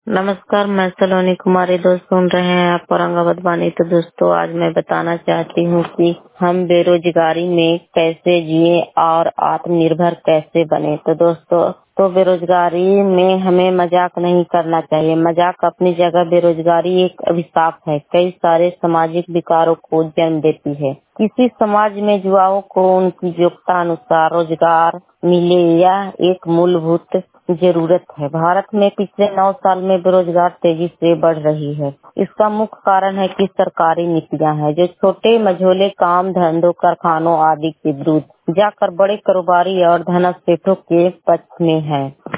नमस्कार, मैं सलोनी कुमारी। दोस्त सुन रहे हैं आप औरंगाबाद वाणी। तो दोस्तों, आज मैं बताना चाहती हूँ कि हम बेरोजगारी में कैसे जिए और आत्मनिर्भर कैसे बने। तो दोस्तों, बेरोजगारी में हमें मजाक नहीं करना चाहिए। मजाक अपनी जगह, बेरोजगारी एक अभिशाप है, कई सारे सामाजिक विकारों को जन्म देती है। किसी समाज में युवाओं को उनकी योग्यता अनुसार रोजगार मिले, यह एक मूलभूत जरूरत है। भारत में पिछले 9 साल में बेरोजगार तेजी से बढ़ रही है। इसका मुख्य कारण है कि सरकारी नीतियां हैं जो छोटे मझोले काम धंधों, कारखानों आदि के विरुद्ध जाकर बड़े कारोबारी और धनस्थ सेठों के पक्ष में है।